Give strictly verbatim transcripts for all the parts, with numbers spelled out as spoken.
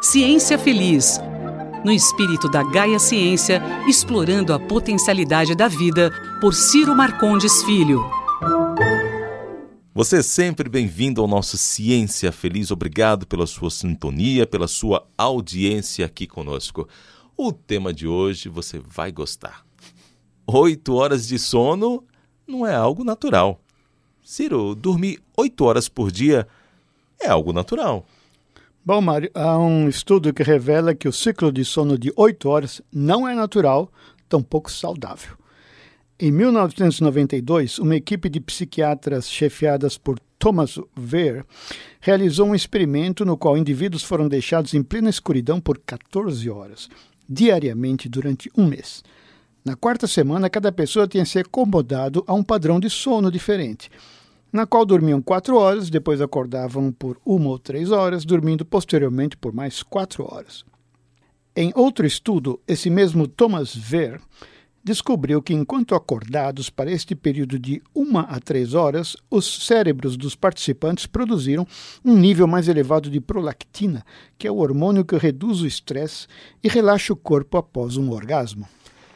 Ciência Feliz. No espírito da Gaia Ciência, explorando a potencialidade da vida, por Ciro Marcondes Filho. Você é sempre bem-vindo ao nosso Ciência Feliz. Obrigado pela sua sintonia, pela sua audiência aqui conosco. O tema de hoje você vai gostar. Oito horas de sono não é algo natural. Ciro, dormir oito horas por dia é algo natural. Bom, Mário, há um estudo que revela que o ciclo de sono de oito horas não é natural, tampouco saudável. Em mil novecentos e noventa e dois, uma equipe de psiquiatras chefiadas por Thomas Weir realizou um experimento no qual indivíduos foram deixados em plena escuridão por catorze horas, diariamente durante um mês. Na quarta semana, cada pessoa tinha se acomodado a um padrão de sono diferente, na qual dormiam quatro horas, depois acordavam por uma ou três horas, dormindo posteriormente por mais quatro horas. Em outro estudo, esse mesmo Thomas Weir descobriu que, enquanto acordados para este período de uma a três horas, os cérebros dos participantes produziram um nível mais elevado de prolactina, que é o hormônio que reduz o estresse e relaxa o corpo após um orgasmo.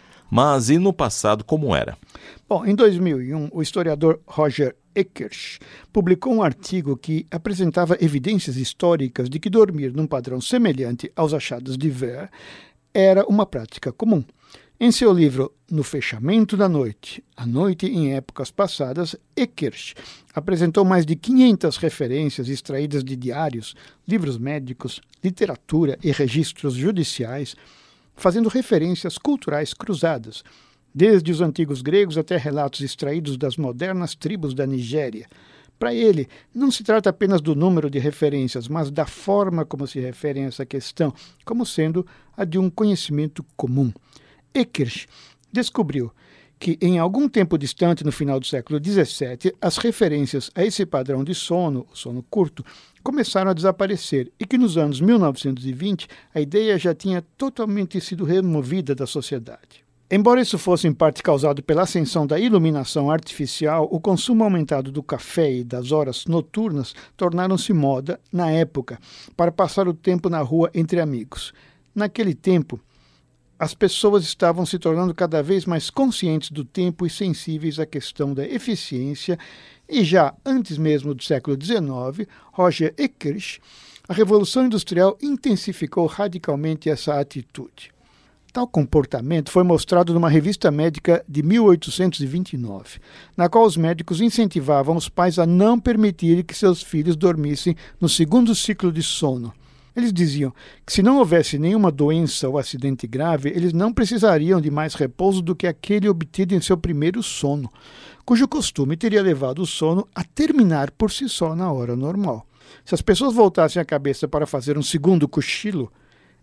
Mas e no passado como era? Bom, em dois mil e um, o historiador Roger Ekirch publicou um artigo que apresentava evidências históricas de que dormir num padrão semelhante aos achados de Weir era uma prática comum. Em seu livro No Fechamento da Noite, A Noite em Épocas Passadas, Ekirch apresentou mais de quinhentas referências extraídas de diários, livros médicos, literatura e registros judiciais, fazendo referências culturais cruzadas, desde os antigos gregos até relatos extraídos das modernas tribos da Nigéria. Para ele, não se trata apenas do número de referências, mas da forma como se referem a essa questão, como sendo a de um conhecimento comum. Ekirch descobriu que, em algum tempo distante, no final do século dezessete, as referências a esse padrão de sono, o sono curto, começaram a desaparecer e que, nos anos mil novecentos e vinte, a ideia já tinha totalmente sido removida da sociedade. Embora isso fosse em parte causado pela ascensão da iluminação artificial, o consumo aumentado do café e das horas noturnas tornaram-se moda, na época, para passar o tempo na rua entre amigos. Naquele tempo, as pessoas estavam se tornando cada vez mais conscientes do tempo e sensíveis à questão da eficiência, e já antes mesmo do século dezenove, Roger Ekirch, a Revolução Industrial intensificou radicalmente essa atitude. Tal comportamento foi mostrado numa revista médica de mil oitocentos e vinte e nove, na qual os médicos incentivavam os pais a não permitirem que seus filhos dormissem no segundo ciclo de sono. Eles diziam que, se não houvesse nenhuma doença ou acidente grave, eles não precisariam de mais repouso do que aquele obtido em seu primeiro sono, cujo costume teria levado o sono a terminar por si só na hora normal. Se as pessoas voltassem a cabeça para fazer um segundo cochilo,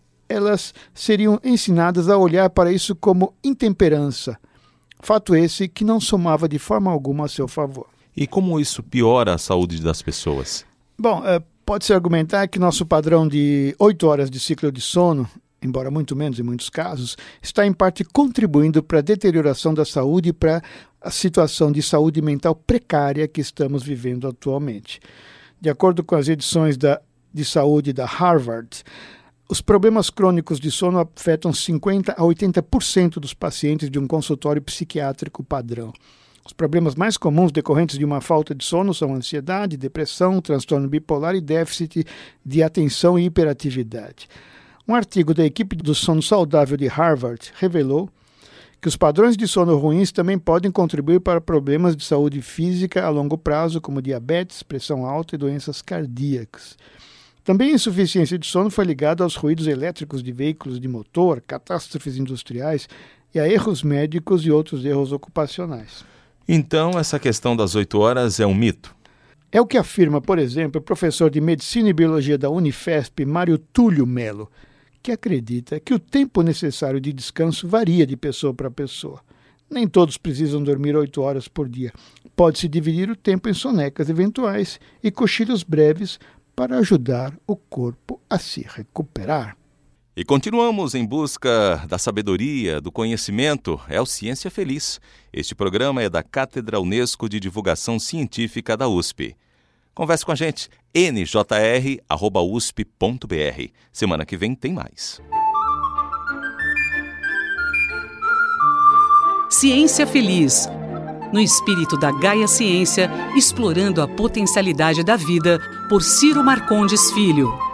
elas seriam ensinadas a olhar para isso como intemperança, fato esse que não somava de forma alguma a seu favor. E como isso piora a saúde das pessoas? Bom, é, pode-se argumentar que nosso padrão de oito horas de ciclo de sono, embora muito menos em muitos casos, está em parte contribuindo para a deterioração da saúde e para a situação de saúde mental precária que estamos vivendo atualmente. De acordo com as edições da, de saúde da Harvard, os problemas crônicos de sono afetam cinquenta a oitenta por cento dos pacientes de um consultório psiquiátrico padrão. Os problemas mais comuns decorrentes de uma falta de sono são ansiedade, depressão, transtorno bipolar e déficit de atenção e hiperatividade. Um artigo da equipe do sono saudável de Harvard revelou que os padrões de sono ruins também podem contribuir para problemas de saúde física a longo prazo, como diabetes, pressão alta e doenças cardíacas. Também a insuficiência de sono foi ligada aos ruídos elétricos de veículos de motor, catástrofes industriais e a erros médicos e outros erros ocupacionais. Então, essa questão das oito horas é um mito? É o que afirma, por exemplo, o professor de Medicina e Biologia da Unifesp, Mário Túlio Melo, que acredita que o tempo necessário de descanso varia de pessoa para pessoa. Nem todos precisam dormir oito horas por dia. Pode-se dividir o tempo em sonecas eventuais e cochilos breves para ajudar o corpo a se recuperar. E continuamos em busca da sabedoria, do conhecimento. É o Ciência Feliz. Este programa é da Cátedra Unesco de Divulgação Científica da U S P. Converse com a gente, n j r arroba u s p ponto b r. Semana que vem tem mais. Ciência Feliz. No espírito da Gaia Ciência, explorando a potencialidade da vida, por Ciro Marcondes Filho.